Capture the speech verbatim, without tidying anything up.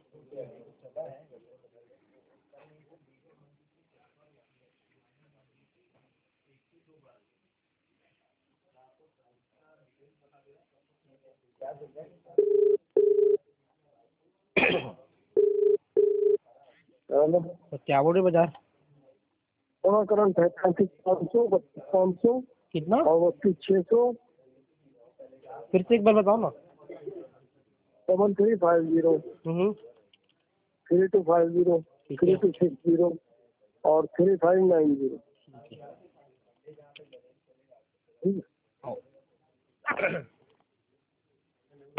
Hello, क्या बोल रहे बाजार? सोना करंट है पैंतीस पाँच सौ बत्तीस पाँच सौ कितना? और बत्तीस छः सौ। फिर से एक बार बताओ ना। Seven three five zero hmm three two five zero three two six zero और थ्री फाइव नाइन जीरो। ठीक है।